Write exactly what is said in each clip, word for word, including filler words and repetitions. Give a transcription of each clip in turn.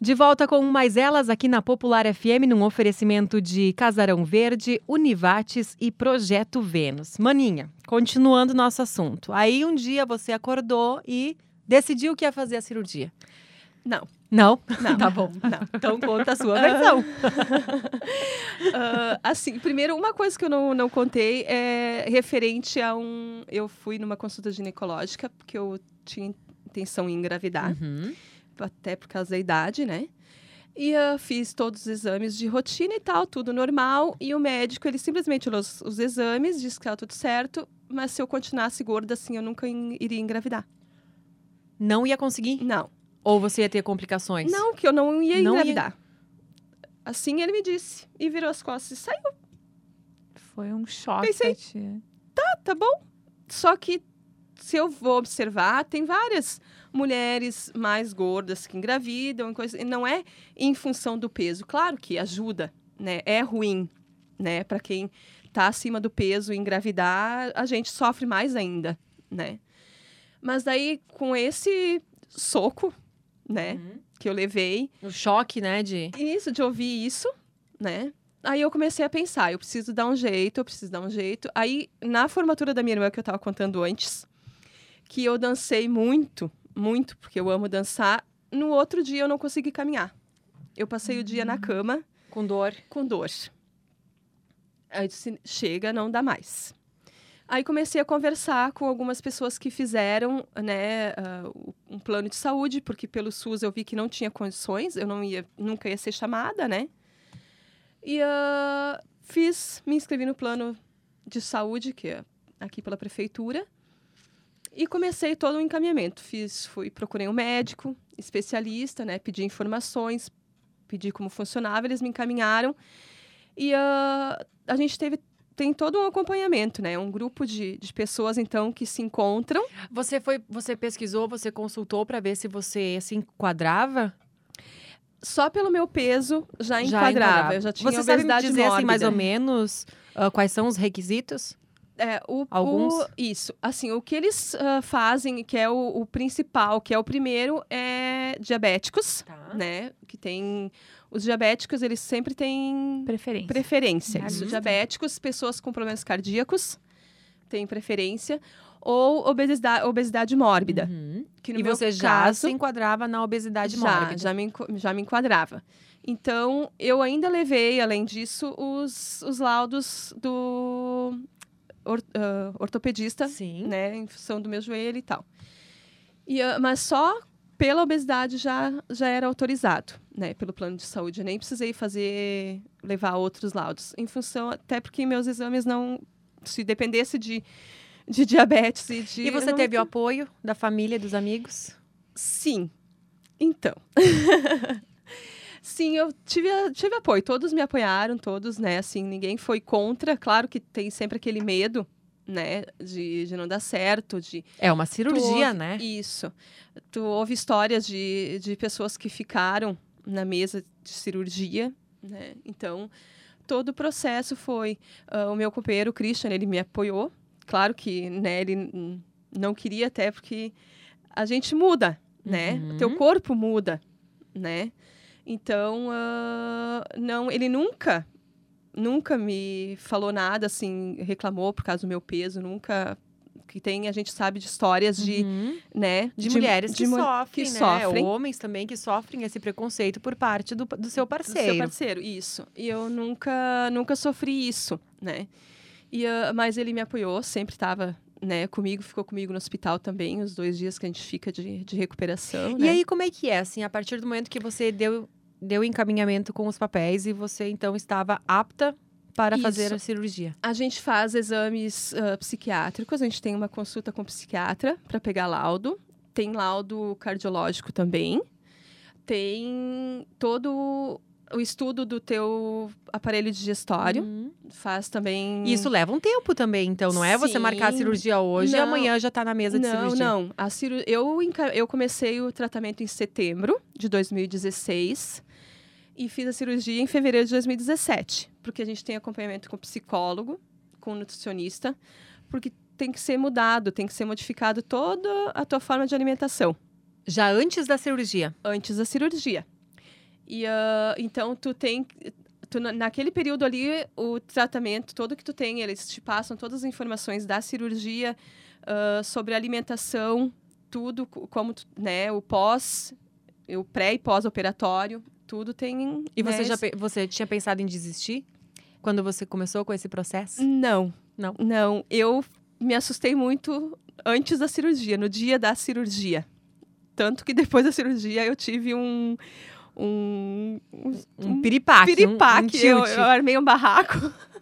De volta com Mais Elas aqui na Popular F M, num oferecimento de Casarão Verde, Univates e Projeto Vênus. Maninha, continuando nosso assunto. Aí um dia você acordou e decidiu que ia fazer a cirurgia. Não. Não? Não. Tá bom. Não. Então conta a sua versão. uh, assim, primeiro, uma coisa que eu não, não contei é referente a um... Eu fui numa consulta ginecológica, porque eu tinha intenção em engravidar. Uhum. Até por causa da idade, né? E eu fiz todos os exames de rotina e tal, tudo normal. E o médico, ele simplesmente olhou os, os exames, disse que estava tudo certo. Mas se eu continuasse gorda, assim, eu nunca in, iria engravidar. Não ia conseguir? Não. Ou você ia ter complicações? Não, que eu não ia Não engravidar. ia... Assim ele me disse. E virou as costas e saiu. Foi um choque. Pensei, pra ti. tá, tá bom. Só que, se eu vou observar, tem várias mulheres mais gordas que engravidam. E coisa, e não é em função do peso. Claro que ajuda, né? É ruim, né? Para quem tá acima do peso e engravidar, a gente sofre mais ainda, né? Mas daí, com esse soco, né? Uhum. Que eu levei. O choque, né, de... Isso, de ouvir isso, né? Aí eu comecei a pensar, eu preciso dar um jeito, eu preciso dar um jeito. Aí, na formatura da minha irmã, que eu tava contando antes, que eu dancei muito, muito, porque eu amo dançar, no outro dia eu não consegui caminhar. Eu passei o dia na cama, Com dor. com dor. Aí eu disse, chega, não dá mais. Aí comecei a conversar com algumas pessoas que fizeram, né, uh, um plano de saúde, porque pelo SUS eu vi que não tinha condições, eu não ia, nunca ia ser chamada, né? E uh, fiz, me inscrevi no plano de saúde, que é aqui pela prefeitura, e comecei todo o encaminhamento. Fiz, fui, procurei um médico, especialista, né, pedi informações, pedi como funcionava, eles me encaminharam. E uh, a gente teve... Tem todo um acompanhamento, né? Um grupo de, de pessoas, então, que se encontram. Você foi, você pesquisou, você consultou para ver se você se enquadrava? Só pelo meu peso já, Já enquadrava. enquadrava. Eu já tinha você sabe me obesidade dizer, mórbida. assim, mais ou menos, uh, quais são os requisitos? É, o, Alguns? o, isso. Assim, o que eles uh, fazem, que é o, o principal, que é o primeiro, é diabéticos, Tá. né? Que tem... Os diabéticos, eles sempre têm Preferência. preferência. Na Isso, lista. diabéticos, pessoas com problemas cardíacos têm preferência. Ou obesidade, obesidade mórbida. Uhum. Que no E meu você já caso, se enquadrava na obesidade já, mórbida? já me, enqu- já me enquadrava. Então, eu ainda levei, além disso, os, os laudos do or, uh, ortopedista, Sim. né, em função do meu joelho e tal. E, uh, mas só pela obesidade já, já era autorizado, né, pelo plano de saúde. Eu nem precisei fazer, levar outros laudos. Em função, até porque meus exames não... Se dependesse de, de diabetes e de... E você não- teve o apoio da família, dos amigos? Sim. Então. Sim, eu tive, tive apoio. Todos me apoiaram, todos, né? Assim, ninguém foi contra. Claro que tem sempre aquele medo, né? De, de não dar certo, de... É uma Tu cirurgia, ouve- né? Isso. Tu ouve histórias de, de pessoas que ficaram na mesa de cirurgia, né? Então, todo o processo foi... ah, o meu companheiro, o Christian, ele me apoiou. Claro que, né, ele hum, não queria até porque a gente muda, né? Uhum. O teu corpo muda, né? Então, ah, não, ele nunca, nunca me falou nada, assim, reclamou por causa do meu peso, nunca... Que tem, a gente sabe de histórias de, Uhum. né? De, mulheres que mu- sofrem, que né? sofrem. Homens também que sofrem esse preconceito por parte do, do seu Do parceiro. seu parceiro, isso. E eu nunca, nunca sofri isso, né? E, ah, mas ele me apoiou, sempre estava, né, comigo, ficou comigo no hospital também, os dois dias que a gente fica de, de recuperação, E né? aí, como é que é, assim, a partir do momento que você deu, deu encaminhamento com os papéis e você, então, estava apta para Isso. fazer a cirurgia? A gente faz exames ah, psiquiátricos, a gente tem uma consulta com psiquiatra para pegar laudo. Tem laudo cardiológico também. Tem todo o estudo do teu aparelho digestório. Uhum. Faz também... E isso leva um tempo também, então, não é você Sim. marcar a cirurgia hoje e Não. amanhã já tá na mesa de não, cirurgia? não. A ciru... eu, enca- eu comecei o tratamento em setembro de dois mil e dezesseis e fiz a cirurgia em fevereiro de dois mil e dezessete. Porque a gente tem acompanhamento com psicólogo, com nutricionista, porque tem que ser mudado, tem que ser modificado toda a tua forma de alimentação Já antes da cirurgia? antes da cirurgia. E uh, então tu tem, tu, naquele período ali, o tratamento todo que tu tem, eles te passam todas as informações da cirurgia, uh, sobre alimentação, tudo, como, tu, né, o pós, o pré e pós-operatório, tudo tem... E você né, já pe- você tinha pensado em desistir quando você começou com esse processo? Não, Não. não. Eu me assustei muito antes da cirurgia, no dia da cirurgia. Tanto que depois da cirurgia eu tive um... Um, um, Um piripaque, piripaque. um, um eu, tilt. eu armei um barraco.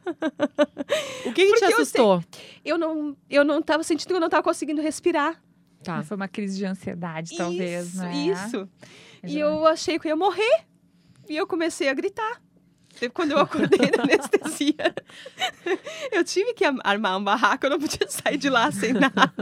O que, que te Porque eu assustou? Eu não, eu não tava sentindo que eu não tava conseguindo respirar. Tá. Foi uma crise de ansiedade, talvez, isso, né? Isso. E eu achei que eu ia morrer. E eu comecei a gritar. Quando eu acordei na anestesia, eu tive que armar um barraco, eu não podia sair de lá sem nada.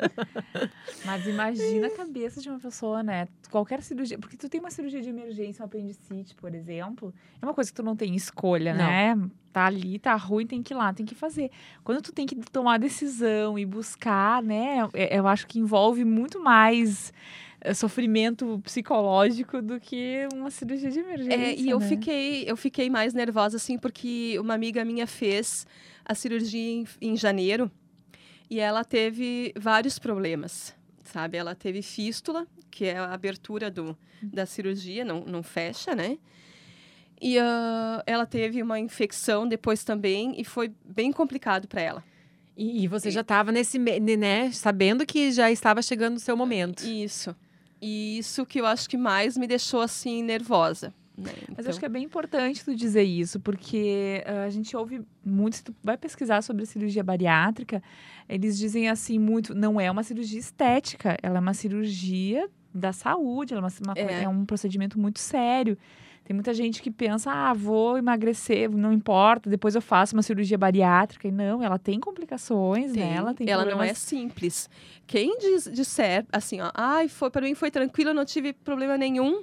Mas imagina a cabeça de uma pessoa, né? Qualquer cirurgia, porque tu tem uma cirurgia de emergência, um apendicite, por exemplo, é uma coisa que tu não tem escolha, Não. né? Tá ali, tá ruim, tem que ir lá, tem que fazer. Quando tu tem que tomar a decisão e buscar, né? Eu acho que envolve muito mais sofrimento psicológico do que uma cirurgia de emergência. É, e eu né? fiquei, eu fiquei mais nervosa, assim, porque uma amiga minha fez a cirurgia em, em janeiro e ela teve vários problemas, sabe? Ela teve fístula, que é a abertura do, da cirurgia, não, não fecha, né? E uh, ela teve uma infecção depois também e foi bem complicado para ela. E, e você já estava nesse, me- né, sabendo que já estava chegando o seu momento. Isso. E isso que eu acho que mais me deixou, assim, nervosa. Né? Mas Então, acho que é bem importante tu dizer isso, porque uh, a gente ouve muito, se tu vai pesquisar sobre cirurgia bariátrica, eles dizem assim muito, não é uma cirurgia estética, ela é uma cirurgia da saúde, ela é, uma, uma, É. é um procedimento muito sério. Tem muita gente que pensa, ah, vou emagrecer, não importa, depois eu faço uma cirurgia bariátrica. E não, ela tem complicações, Tem. né? Ela tem Ela não é problemas. simples. Quem diz, disser assim, ó, ai, foi para mim foi tranquilo, eu não tive problema nenhum,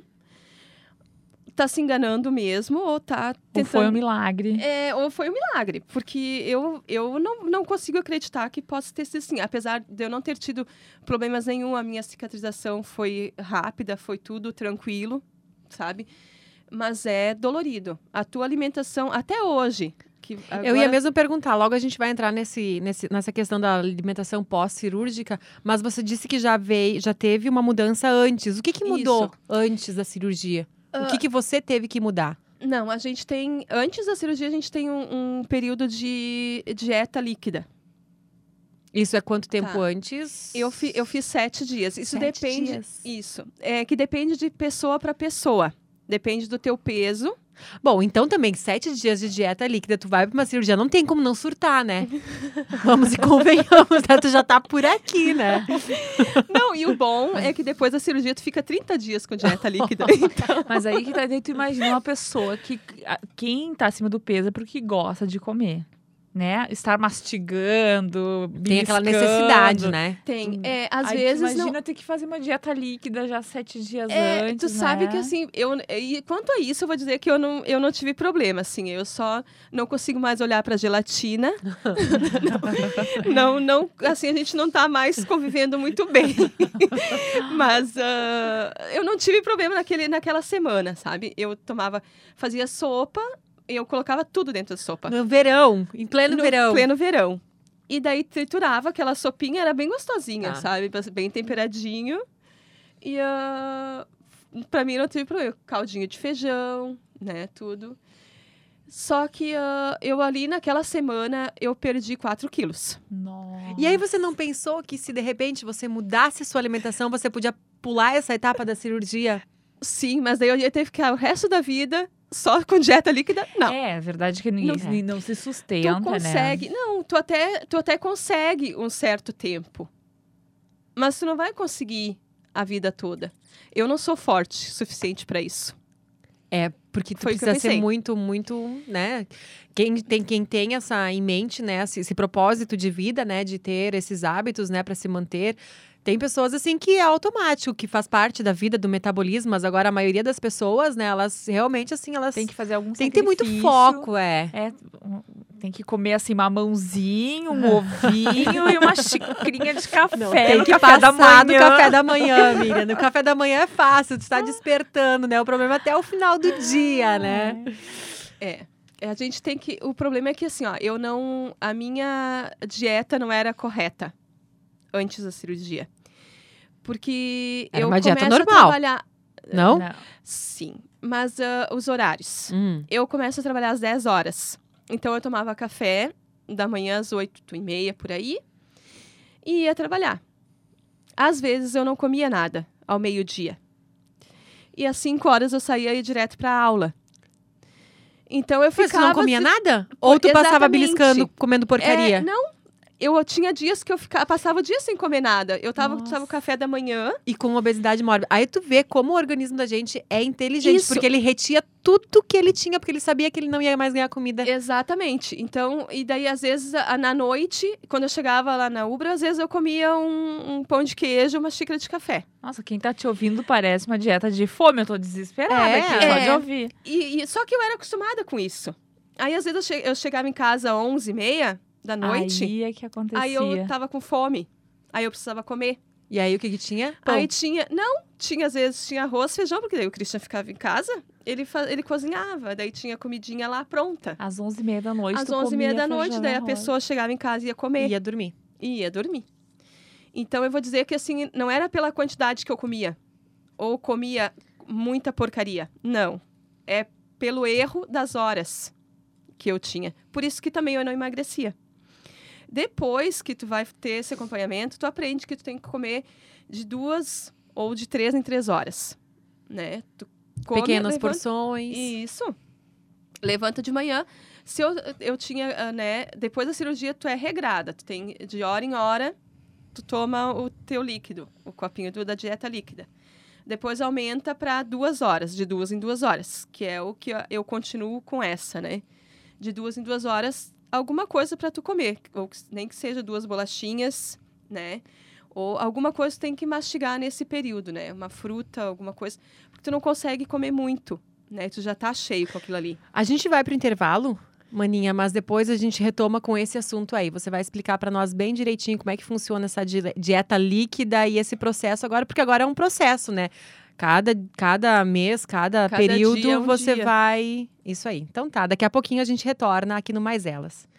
tá se enganando mesmo ou tá tentando... Ou foi um milagre. É, ou foi um milagre, porque eu, eu não, não consigo acreditar que possa ter sido assim. Apesar de eu não ter tido problemas nenhum, a minha cicatrização foi rápida, foi tudo tranquilo, sabe? Mas é dolorido. A tua alimentação, até hoje... Que agora... Eu ia mesmo perguntar, logo a gente vai entrar nesse, nesse, nessa questão da alimentação pós-cirúrgica, mas você disse que já veio, já teve uma mudança antes. O que, que mudou Isso. antes da cirurgia? O que, que você teve que mudar? Não, a gente tem... Antes da cirurgia, a gente tem um, um período de dieta líquida. Isso é quanto tempo Tá. antes? Eu, fi, eu fiz sete dias. Isso Sete depende... dias. Isso. É que depende de pessoa para pessoa. Depende do teu peso. Bom, então também, sete dias de dieta líquida, tu vai pra uma cirurgia, não tem como não surtar, né? Vamos e convenhamos, né? Tu já tá por aqui, né? Não, e o bom é que depois da cirurgia tu fica trinta dias com dieta líquida. Então, Mas aí que tá, daí tu imagina uma pessoa que, a- quem tá acima do peso é porque gosta de comer, né? Estar mastigando, Tem aquela beliscando. necessidade, né? tem... É, às Aí tu vezes não... imagina ter que fazer uma dieta líquida já sete dias É, antes, tu sabe né? que assim, eu, e quanto a isso, eu vou dizer que eu não, eu não tive problema, assim, eu só não consigo mais olhar para gelatina. não, não, assim, a gente não tá mais convivendo muito bem. Mas ah, eu não tive problema naquele, naquela semana, sabe? Eu tomava, fazia sopa, eu colocava tudo dentro da sopa. No verão, em pleno No verão. pleno verão. E daí triturava aquela sopinha, era bem gostosinha, Ah. sabe? Bem temperadinho. E uh, pra mim não teve problema. Caldinho de feijão, né? Tudo. Só que uh, eu ali naquela semana eu perdi quatro quilos. Nossa. E aí você não pensou que se de repente você mudasse sua alimentação, você podia pular essa etapa da cirurgia? Sim, mas daí eu ia ter que ficar o resto da vida só com dieta líquida. Não. É, é verdade que ninguém Não- não, se sustenta, Tu consegue. né? Não, tu até, tu até consegue um certo tempo. Mas tu não vai conseguir a vida toda. Eu não sou forte o suficiente para isso. É, porque tu Foi o que eu precisa ser pensei. muito, muito, né? Quem tem, quem tem essa em mente, né? Esse, esse propósito de vida, né? De ter esses hábitos, né? Para se manter. Tem pessoas, assim, que é automático, que faz parte da vida, do metabolismo. Mas agora, a maioria das pessoas, né? Elas realmente, assim, elas Tem que fazer algum tem que ter muito sacrifício. foco, é. É, um- Tem que comer assim, mamãozinho, um ovinho e uma xicrinha de café. Não, tem no que café da passar do manhã. café da manhã, Miriam. No café da manhã é fácil, tu está despertando, né? O problema é até o final do dia, né? É. É, a gente tem que... O problema é que, assim, ó, eu não... A minha dieta não era correta antes da cirurgia. Porque Era eu uma dieta começo normal. a trabalhar... Não? Não. Sim, mas ah, os horários. Hum. Eu começo a trabalhar às dez horas. Então, eu tomava café da manhã às oito e meia, por aí. E ia trabalhar. Às vezes, eu não comia nada ao meio-dia. E às cinco horas, eu saía e ia direto para a aula. Então, eu Mas tu ficava... não comia assim- nada? Ou tu passava Exatamente. beliscando, comendo porcaria? É, não, eu tinha dias que eu ficava, passava dias sem comer nada. Eu tava, Nossa. tava o café da manhã. E com obesidade mórbida. Aí tu vê como o organismo da gente é inteligente, Isso. porque ele retia tudo que ele tinha, porque ele sabia que ele não ia mais ganhar comida. Exatamente. Então, e daí, às vezes, a- na noite, quando eu chegava lá na Ubra, às vezes eu comia um, um pão de queijo, uma xícara de café. Nossa, quem tá te ouvindo parece uma dieta de fome. Eu tô desesperada É. aqui, só É. de ouvir. E, e- só que eu era acostumada com isso. Aí, às vezes, eu, che- eu chegava em casa às onze e meia da noite, Aí é que acontecia. aí eu tava com fome. Aí eu precisava comer. E aí, o que que tinha? Pão. Aí tinha... Não, tinha, às vezes, tinha arroz, feijão, porque daí o Christian ficava em casa, ele, fa- ele cozinhava. Daí tinha comidinha lá pronta. Às onze e meia da noite, Às tu onze e meia comia da noite, feijão e daí a arroz. pessoa chegava em casa e ia comer. Ia dormir. E ia dormir. Então, eu vou dizer que, assim, não era pela quantidade que eu comia. Ou comia muita porcaria. Não. É pelo erro das horas que eu tinha. Por isso que também eu não emagrecia. Depois que tu vai ter esse acompanhamento, tu aprende que tu tem que comer de duas ou de três em três horas. Né? Tu come, Pequenas levanta- porções. Isso. Levanta de manhã. Se eu, eu tinha, ah, né? Depois da cirurgia, tu é regrada. Tu tem, de hora em hora, tu toma o teu líquido, o copinho do- da dieta líquida. Depois aumenta para duas horas, de duas em duas horas, que é o que eu- eu continuo com essa, né? De duas em duas horas, alguma coisa para tu comer, ou que- nem que seja duas bolachinhas, né? Ou alguma coisa tu tem que mastigar nesse período, né? Uma fruta, alguma coisa, porque tu não consegue comer muito, né? Tu já tá cheio com aquilo ali. A gente vai pro intervalo, Maninha, mas depois a gente retoma com esse assunto aí. Você vai explicar pra nós bem direitinho como é que funciona essa di- dieta líquida e esse processo agora, porque agora é um processo, né? Cada, cada mês, cada, Cada período, dia é um você dia. vai... Isso aí. Então tá, daqui a pouquinho a gente retorna aqui no Mais Elas.